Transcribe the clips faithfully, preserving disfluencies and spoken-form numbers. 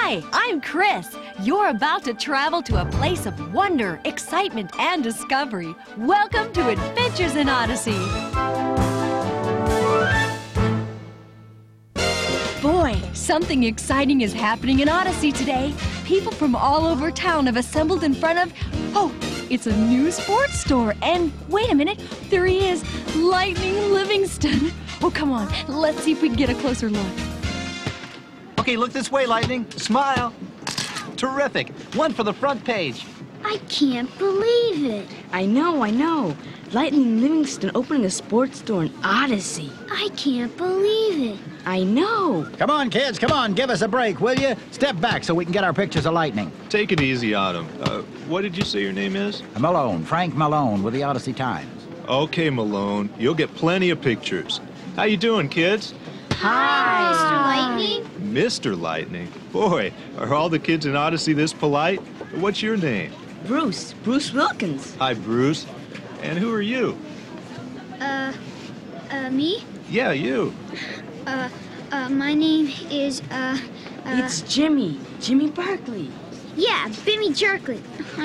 Hi, I'm Chris. You're about to travel to a place of wonder, excitement, and discovery. Welcome to Adventures in Odyssey. Boy, something exciting is happening in Odyssey today. People from all over town have assembled in front of... Oh, it's a new sports store. And wait a minute, there he is, Lightning Livingston. Oh, come on, let's see if we can get a closer look. Okay, look this way, Lightning. Smile. Terrific. One for the front page. I can't believe it. I know, I know. Lightning Livingston opening a sports store in Odyssey. I can't believe it. I know. Come on, kids, come on. Give us a break, will you? Step back so we can get our pictures of Lightning. Take it easy on him. Uh, what did you say your name is? Malone, Frank Malone with the Odyssey Times. Okay, Malone. You'll get plenty of pictures. How you doing, kids? Hi, Mister Lightning. Mister Lightning? Boy, are all the kids in Odyssey this polite? What's your name? Bruce. Bruce Wilkins. Hi, Bruce. And who are you? Uh, uh, me? Yeah, you. Uh, uh, my name is, uh, uh... It's Jimmy. Jimmy Barkley. Yeah, Bimmy Jerkley.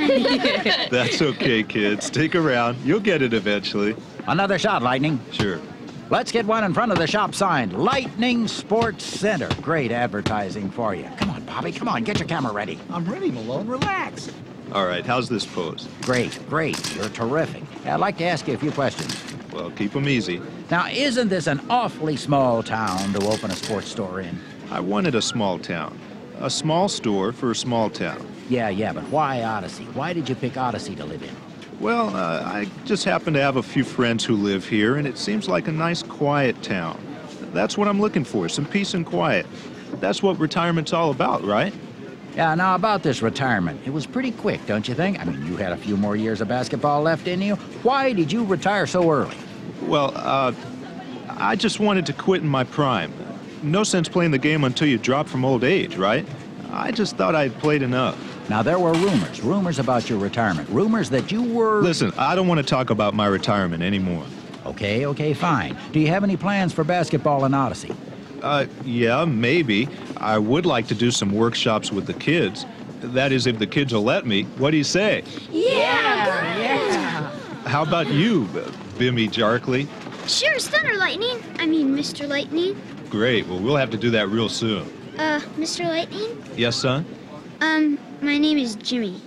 That's okay, kids. Stick around. You'll get it eventually. Another shot, Lightning. Sure. Let's get one in front of the shop sign. Lightning Sports Center. Great advertising for you. Come on, Bobby. Come on, get your camera ready. I'm ready, Malone. Relax. All right, how's this pose? Great, great. You're terrific. I'd like to ask you a few questions. Well, keep them easy. Now, isn't this an awfully small town to open a sports store in? I wanted a small town. A small store for a small town. Yeah, yeah, but why Odyssey? Why did you pick Odyssey to live in? Well, uh, I just happen to have a few friends who live here, and it seems like a nice, quiet town. That's what I'm looking for, some peace and quiet. That's what retirement's all about, right? Yeah, now about this retirement, it was pretty quick, don't you think? I mean, you had a few more years of basketball left in you. Why did you retire so early? Well, uh, I just wanted to quit in my prime. No sense playing the game until you drop from old age, right? I just thought I'd played enough. Now, there were rumors, rumors about your retirement, rumors that you were... Listen, I don't want to talk about my retirement anymore. Okay, okay, fine. Do you have any plans for basketball in Odyssey? Uh, yeah, maybe. I would like to do some workshops with the kids. That is, if the kids will let me. What do you say? Yeah, yeah. How about you, Bimmy Jarkley? Sure, Thunder Lightning. I mean, Mister Lightning. Great. Well, we'll have to do that real soon. Uh, Mister Lightning? Yes, son? Um, my name is Jimmy.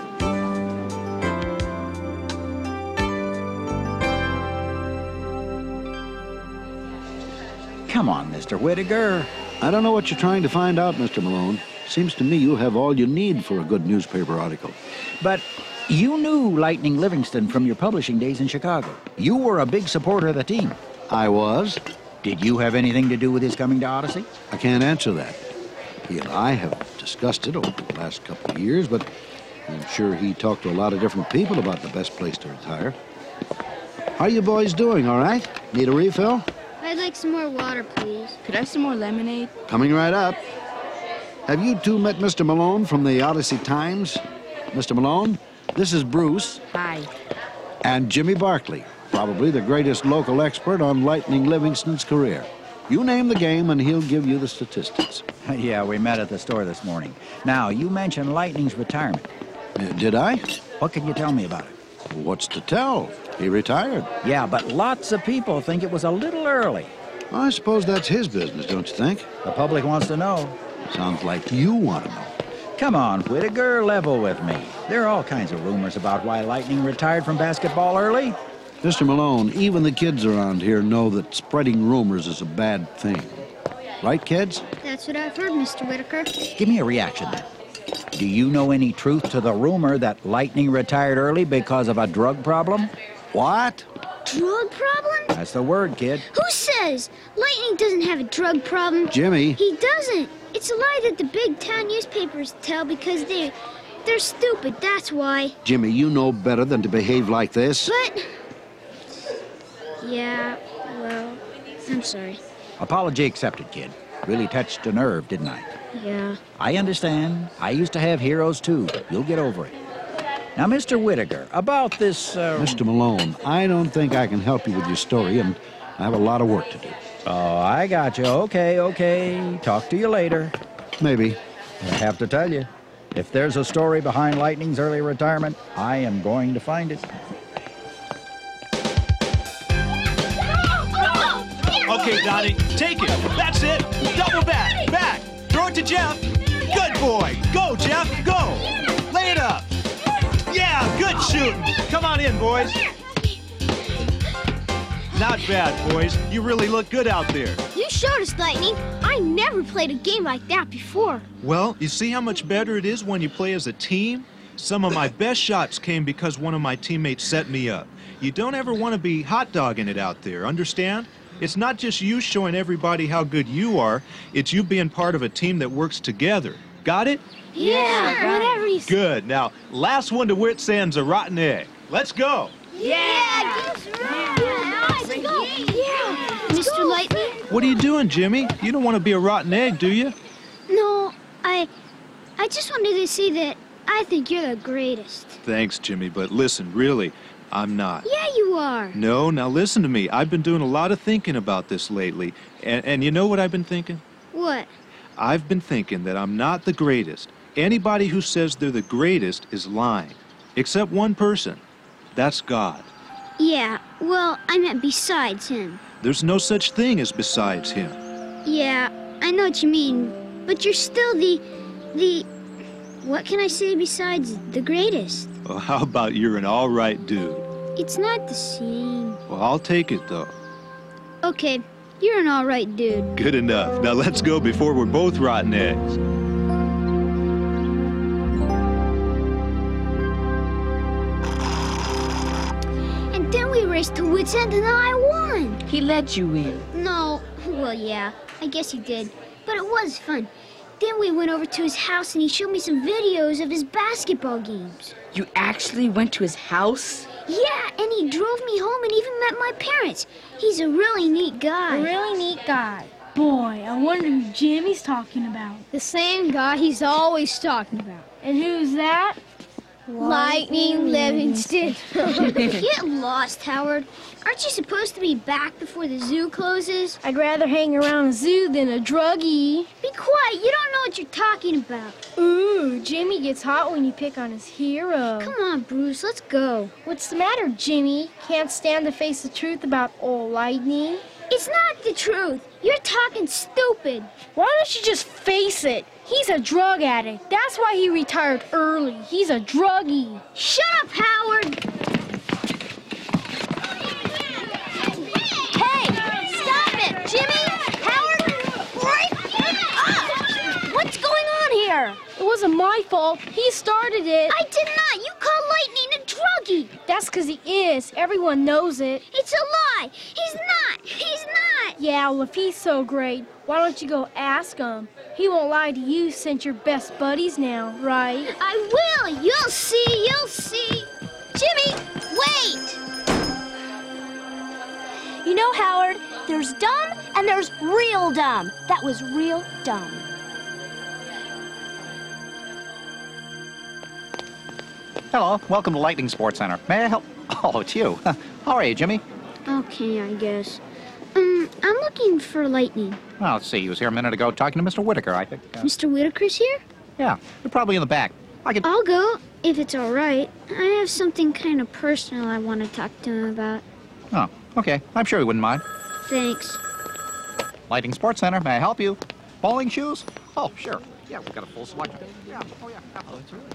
Come on, Mister Whittaker. I don't know what you're trying to find out, Mister Malone. Seems to me you have all you need for a good newspaper article. But you knew Lightning Livingston from your publishing days in Chicago. You were a big supporter of the team. I was. Did you have anything to do with his coming to Odyssey? I can't answer that. He and I have discussed it over the last couple of years, but I'm sure he talked to a lot of different people about the best place to retire. How you boys doing, all right? Need a refill? I'd like some more water, please. Could I have some more lemonade? Coming right up. Have you two met Mister Malone from the Odyssey Times? Mister Malone, this is Bruce. Hi. And Jimmy Barkley, probably the greatest local expert on Lightning Livingston's career. You name the game and he'll give you the statistics. Yeah, we met at the store this morning. Now, you mentioned Lightning's retirement. Uh, did I? What can you tell me about it? What's to tell? He retired. Yeah, but lots of people think it was a little early. I suppose that's his business, don't you think? The public wants to know. Sounds like you want to know. Come on, Whittaker, level with me. There are all kinds of rumors about why Lightning retired from basketball early. Mister Malone, even the kids around here know that spreading rumors is a bad thing. Right, kids? That's what I've heard, Mister Whittaker. Give me a reaction then. Do you know any truth to the rumor that Lightning retired early because of a drug problem? What? Drug problem? That's the word, kid. Who says? Lightning doesn't have a drug problem. Jimmy. He doesn't. It's a lie that the big town newspapers tell because they, they're stupid, that's why. Jimmy, you know better than to behave like this. But... Yeah, well, I'm sorry. Apology accepted, kid. Really touched a nerve, didn't I? Yeah. I understand. I used to have heroes, too. You'll get over it. Now, Mister Whittaker, about this... Uh... Mister Malone, I don't think I can help you with your story, and I have a lot of work to do. Oh, I got you. Okay, okay. Talk to you later. Maybe. I have to tell you, if there's a story behind Lightning's early retirement, I am going to find it. Okay, Donnie, take it. That's it. Double back. Back. Throw it to Jeff. Good boy. Go, Jeff. Go. Lay it up. Yeah, good shooting. Come on in, boys. Not bad, boys. You really look good out there. You showed us, Lightning. I never played a game like that before. Well, you see how much better it is when you play as a team? Some of my best shots came because one of my teammates set me up. You don't ever want to be hot dogging it out there, understand? It's not just you showing everybody how good you are, it's you being part of a team that works together. Got it? Yeah, whatever you say. Good. Now, last one to wits end's a rotten egg. Let's go. Yeah, let's go. Yeah. Mister Lightning? What are you doing, Jimmy? You don't want to be a rotten egg, do you? No, I I just wanted to say that I think you're the greatest. Thanks, Jimmy, but listen, really, I'm not. Yeah, you are. No, now listen to me. I've been doing a lot of thinking about this lately. And, and you know what I've been thinking? What? I've been thinking that I'm not the greatest. Anybody who says they're the greatest is lying. Except one person. That's God. Yeah, well, I meant besides him. There's no such thing as besides him. Yeah, I know what you mean, but you're still the, the, what can I say besides the greatest? Well, how about you're an all right dude? It's not the same. Well, I'll take it, though. Okay, you're an all right dude. Good enough. Now let's go before we're both rotten eggs. And then we raced to Wits End and I won. He let you in. No, well, yeah, I guess he did. But it was fun. Then we went over to his house and he showed me some videos of his basketball games. You actually went to his house? Yeah, and he drove me home and even met my parents. He's a really neat guy. A really neat guy. Boy, I wonder who Jimmy's talking about. The same guy he's always talking about. And who's that? Lightning Livingston. Get lost, Howard. Aren't you supposed to be back before the zoo closes? I'd rather hang around a zoo than a druggie. Be quiet. You don't know what you're talking about. Ooh, Jimmy gets hot when you pick on his hero. Come on, Bruce. Let's go. What's the matter, Jimmy? Can't stand to face the truth about old Lightning? It's not the truth. You're talking stupid. Why don't you just face it? He's a drug addict. That's why he retired early. He's a druggie. Shut up, Howard. Hey, stop it. Jimmy, Howard, break up. What's going on here? It wasn't my fault. He started it. I did not. You called Lightning a druggie. That's because he is. Everyone knows it. It's a lie. He's not. He's not. Yeah, well, if he's so great, why don't you go ask him? He won't lie to you since you're best buddies now, right? I will. You'll see. You'll see. Jimmy, wait. You know, Howard, there's dumb and there's real dumb. That was real dumb. Hello, welcome to Lightning Sports Center. May I help? Oh, it's you. How are you, Jimmy? Okay, I guess. Um, I'm looking for Lightning. Well, let's see. He was here a minute ago talking to Mister Whitaker, I think. Uh, Mister Whitaker's here? yeah, you're probably in the back. I could... I'll go, if it's all right. I have something kind of personal I want to talk to him about. Oh, okay. I'm sure he wouldn't mind. Thanks. Lighting Sports Center. May I help you? Bowling shoes? Oh, sure. Yeah, we've got a full selection. Yeah. Oh, yeah. Oh, it's really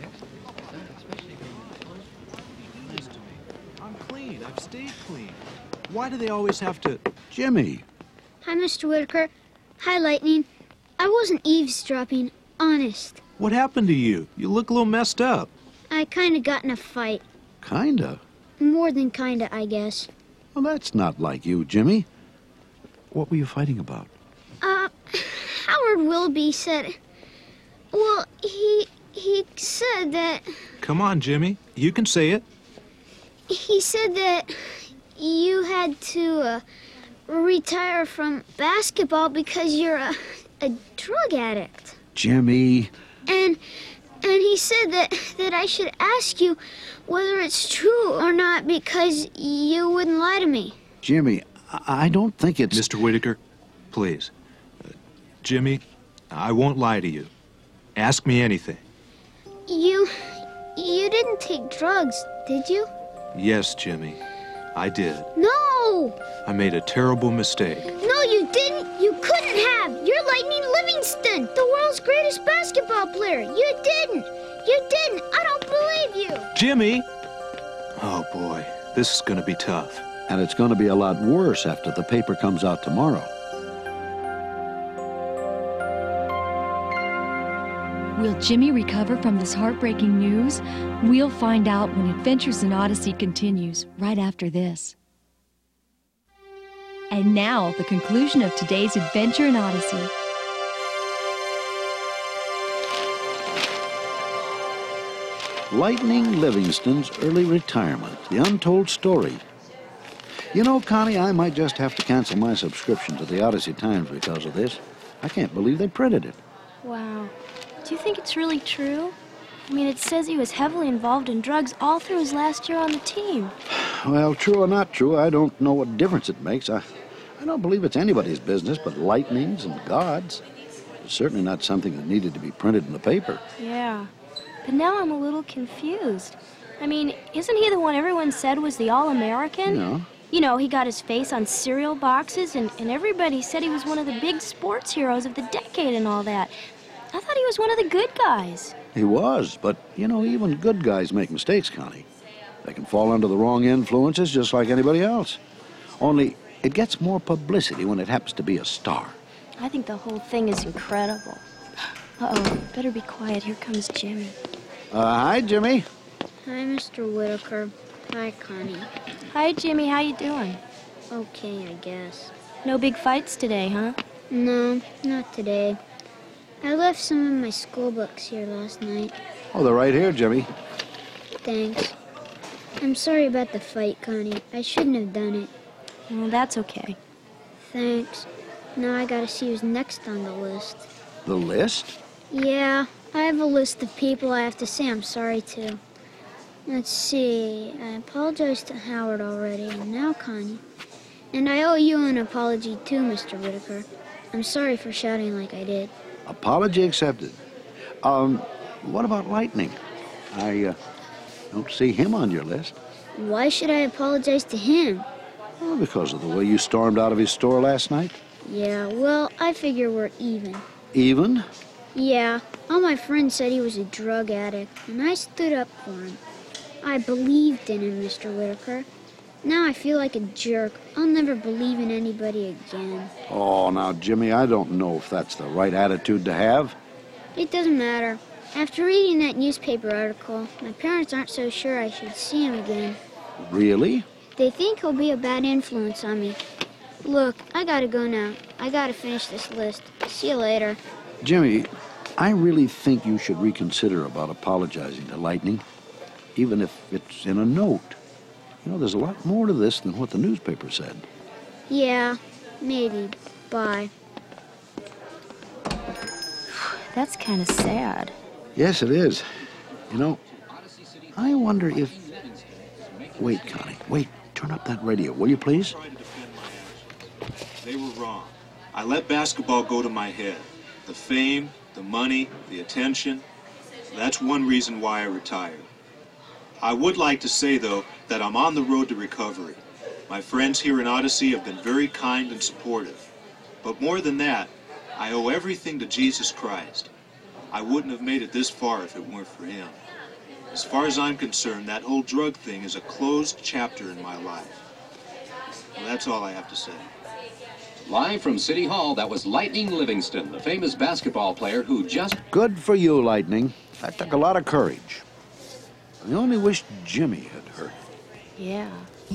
I'm clean. I've stayed clean. Why do they always have to... Jimmy. Hi, Mister Whitaker. Hi, Lightning. I wasn't eavesdropping, honest. What happened to you? You look a little messed up. I kind of got in a fight. Kinda. More than kinda, I guess. Well, that's not like you, Jimmy. What were you fighting about? Uh, Howard Willoughby said... Well, he... he said that... Come on, Jimmy. You can say it. He said that you had to uh, retire from basketball because you're a, a drug addict. Jimmy. And and he said that, that I should ask you whether it's true or not because you wouldn't lie to me. Jimmy, I, I don't think it's... Mister Whitaker, please. Uh, Jimmy, I won't lie to you. Ask me anything. You... you didn't take drugs, did you? Yes, Jimmy, I did. No! I made a terrible mistake. No, you didn't! You couldn't have! You're Lightning Livingston, the world's greatest basketball player! You didn't! You didn't! I don't believe you! Jimmy! Oh, boy, this is gonna be tough. And it's going to be a lot worse after the paper comes out tomorrow. Will Jimmy recover from this heartbreaking news? We'll find out when Adventures in Odyssey continues, right after this. And now, the conclusion of today's Adventure in Odyssey. Lightning Livingston's early retirement, the untold story. You know, Connie, I might just have to cancel my subscription to the Odyssey Times because of this. I can't believe they printed it. Wow. Do you think it's really true? I mean, it says he was heavily involved in drugs all through his last year on the team. Well, true or not true, I don't know what difference it makes. I, I don't believe it's anybody's business but Lightning's and God's. It's certainly not something that needed to be printed in the paper. Yeah. But now I'm a little confused. I mean, isn't he the one everyone said was the All-American? No. You know, he got his face on cereal boxes, and, and everybody said he was one of the big sports heroes of the decade and all that. I thought he was one of the good guys. He was, but, you know, even good guys make mistakes, Connie. They can fall under the wrong influences just like anybody else. Only, it gets more publicity when it happens to be a star. I think the whole thing is incredible. Uh-oh, better be quiet. Here comes Jimmy. Uh, hi, Jimmy. Hi, Mister Whitaker. Hi, Connie. Hi, Jimmy. How you doing? Okay, I guess. No big fights today, huh? No, not today. I left some of my school books here last night. Oh, they're right here, Jimmy. Thanks. I'm sorry about the fight, Connie. I shouldn't have done it. Well, that's okay. Thanks. Now I gotta see who's next on the list. The list? Yeah, I have a list of people I have to say I'm sorry to. Let's see. I apologized to Howard already, and now Connie. And I owe you an apology too, Mister Whitaker. I'm sorry for shouting like I did. Apology accepted. Um, what about Lightning? I, uh, don't see him on your list. Why should I apologize to him? Well, because of the way you stormed out of his store last night. Yeah, well, I figure we're even. Even? Yeah, all my friends said he was a drug addict, and I stood up for him. I believed in him, Mister Whitaker. Now I feel like a jerk. I'll never believe in anybody again. Oh, now, Jimmy, I don't know if that's the right attitude to have. It doesn't matter. After reading that newspaper article, my parents aren't so sure I should see him again. Really? They think he'll be a bad influence on me. Look, I gotta go now. I gotta finish this list. See you later. Jimmy, I really think you should reconsider about apologizing to Lightning, even if it's in a note. You know, there's a lot more to this than what the newspaper said. Yeah, maybe. Bye. That's kind of sad. Yes, it is. You know, I wonder if... Wait, Connie, wait. Turn up that radio, will you please? They were wrong. I let basketball go to my head. The fame, the money, the attention. That's one reason why I retired. I would like to say, though, that I'm on the road to recovery. My friends here in Odyssey have been very kind and supportive. But more than that, I owe everything to Jesus Christ. I wouldn't have made it this far if it weren't for him. As far as I'm concerned, that whole drug thing is a closed chapter in my life. Well, that's all I have to say. Live from City Hall, that was Lightning Livingston, the famous basketball player who just... Good for you, Lightning. That took a lot of courage. I only wish Jimmy had heard it. Yeah.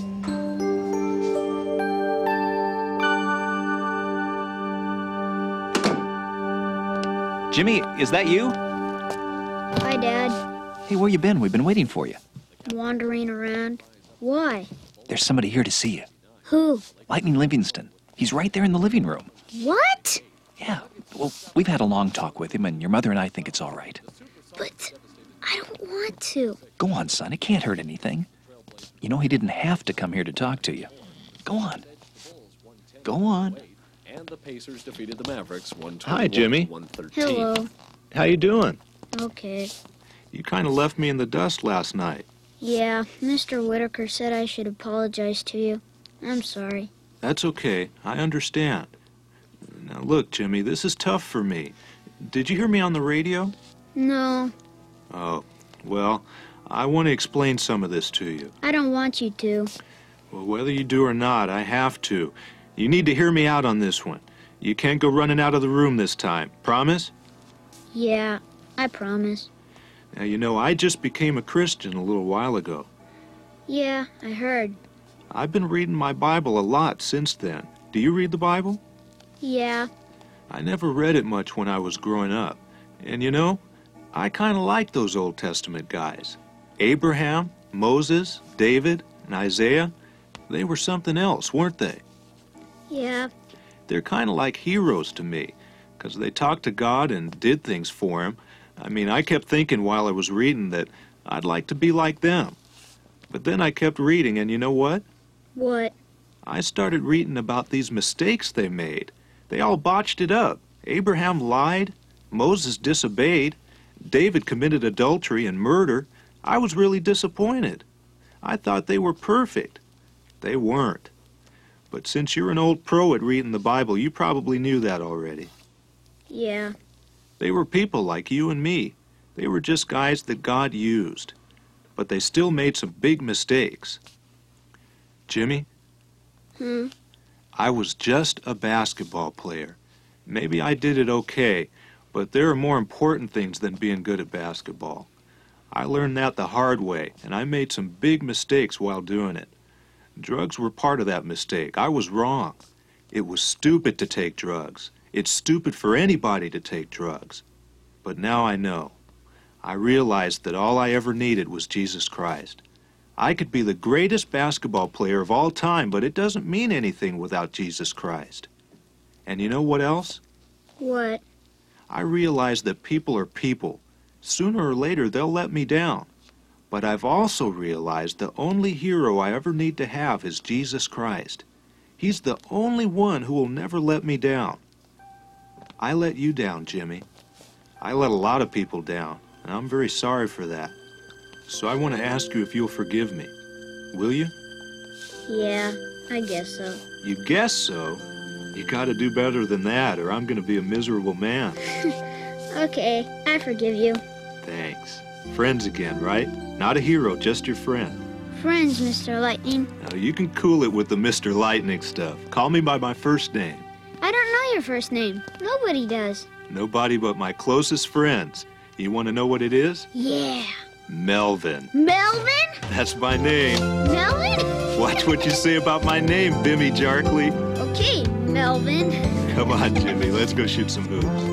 Jimmy, is that you? Hi, Dad. Hey, where you been? We've been waiting for you. Wandering around. Why? There's somebody here to see you. Who? Lightning Livingston. He's right there in the living room. What? Yeah, well, we've had a long talk with him, and your mother and I think it's all right. But I don't want to. Go on, son. It can't hurt anything. You know he didn't have to come here to talk to you. Go on. Go on. And the Pacers defeated the Mavericks one Hi, Jimmy. one thirteen. Hello. How you doing? Okay. You kind of left me in the dust last night. Yeah, Mister Whitaker said I should apologize to you. I'm sorry. That's okay. I understand. Now, look, Jimmy, this is tough for me. Did you hear me on the radio? No, Oh, well, I want to explain some of this to you. I don't want you to. Well, whether you do or not, I have to. You need to hear me out on this one. You can't go running out of the room this time. Promise? Yeah, I promise. Now, you know, I just became a Christian a little while ago. Yeah, I heard. I've been reading my Bible a lot since then. Do you read the Bible? Yeah. I never read it much when I was growing up. And you know, I kind of like those Old Testament guys. Abraham, Moses, David, and Isaiah. They were something else, weren't they? Yeah. They're kind of like heroes to me, because they talked to God and did things for him. I mean, I kept thinking while I was reading that I'd like to be like them. But then I kept reading, and you know what? What? I started reading about these mistakes they made. They all botched it up. Abraham lied, Moses disobeyed, David committed adultery and murder. I was really disappointed. I thought they were perfect. They weren't. But since you're an old pro at reading the Bible, you probably knew that already. Yeah. They were people like you and me. They were just guys that God used. But they still made some big mistakes. Jimmy? Hmm? I was just a basketball player. Maybe I did it okay, but there are more important things than being good at basketball. I learned that the hard way, and I made some big mistakes while doing it. Drugs were part of that mistake. I was wrong. It was stupid to take drugs. It's stupid for anybody to take drugs. But now I know. I realized that all I ever needed was Jesus Christ. I could be the greatest basketball player of all time, but it doesn't mean anything without Jesus Christ. And you know what else? What? I realized that people are people. Sooner or later, they'll let me down. But I've also realized the only hero I ever need to have is Jesus Christ. He's the only one who will never let me down. I let you down, Jimmy. I let a lot of people down, and I'm very sorry for that. So I want to ask you if you'll forgive me. Will you? Yeah, I guess so. You guess so? You gotta do better than that, or I'm gonna be a miserable man. Okay, I forgive you. Thanks. Friends again, right? Not a hero, just your friend. Friends, Mister Lightning. Now, you can cool it with the Mister Lightning stuff. Call me by my first name. I don't know your first name. Nobody does. Nobody but my closest friends. You want to know what it is? Yeah. Melvin. Melvin? That's my name. Melvin? Watch what you say about my name, Bimmy Jarkley. Okay, Melvin. Come on, Jimmy. Let's go shoot some hoops.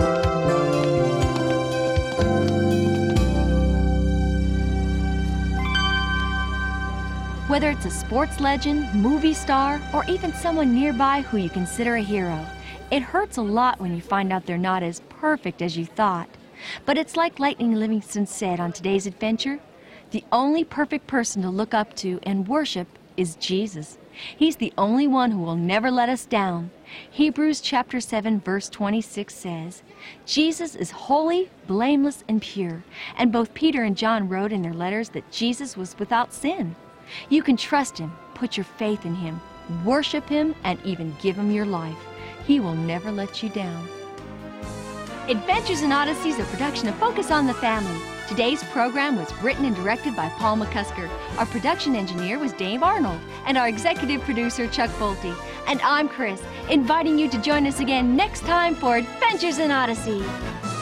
Whether it's a sports legend, movie star, or even someone nearby who you consider a hero, it hurts a lot when you find out they're not as perfect as you thought. But it's like Lightning Livingston said on today's adventure, the only perfect person to look up to and worship is Jesus. He's the only one who will never let us down. Hebrews chapter seven verse twenty-six says, Jesus is holy, blameless, and pure. And both Peter and John wrote in their letters that Jesus was without sin. You can trust him, put your faith in him, worship him, and even give him your life. He will never let you down. Adventures in Odyssey is a production of Focus on the Family. Today's program was written and directed by Paul McCusker. Our production engineer was Dave Arnold, and our executive producer, Chuck Bolte. And I'm Chris, inviting you to join us again next time for Adventures in Odyssey.